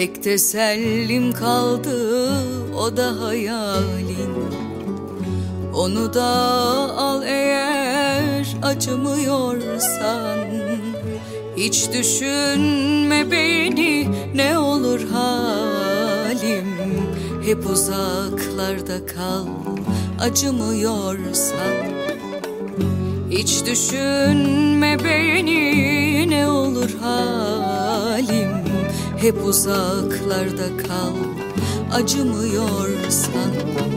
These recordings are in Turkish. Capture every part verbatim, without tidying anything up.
Tek tesellim kaldı, o da hayalin. Onu da al eğer acımıyorsan. Hiç düşünme beni, ne olur halim. Hep uzaklarda kal, acımıyorsan. Hiç düşünme beni, ne olur halim. Hep uzaklarda kal, acımıyorsan.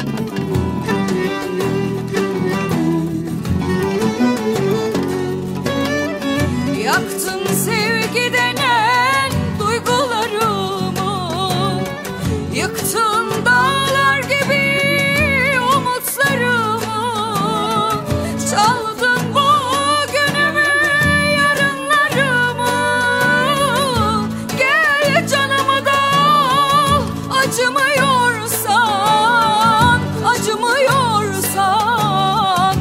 Yaktın sevgi denen duygularımı, yıktın dağlar gibi umutlarımı, çaldın bugünümü, yarınlarımı. Gel canımı da al, acımıyorsan, acımıyorsan,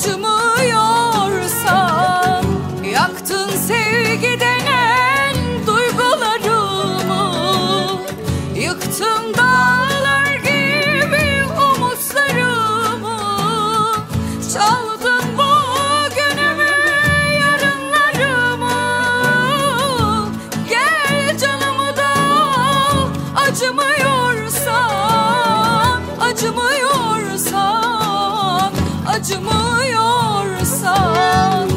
acımıyorsan. Yaktın sevgi denen duygularımı, yıktın dağlar gibi umutlarımı, çaldın bugünümü, yarınlarımı. Gel canımı da al, acımıyorsan, acımıyorsan, acımıyorsan.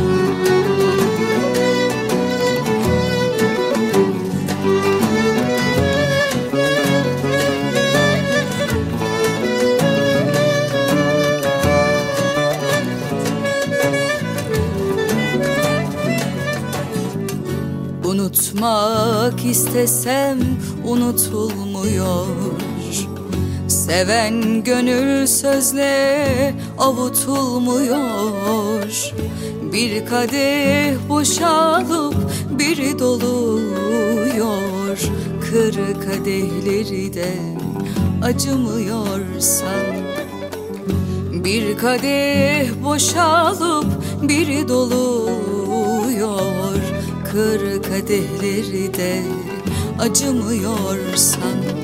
Unutmak istesem unutulmuyor. Seven gönül sözle avutulmuyor. Bir kadeh boşalıp biri doluyor. Kır kadehleri de acımıyorsan. Bir kadeh boşalıp biri doluyor. Kır kadehleri de acımıyorsan.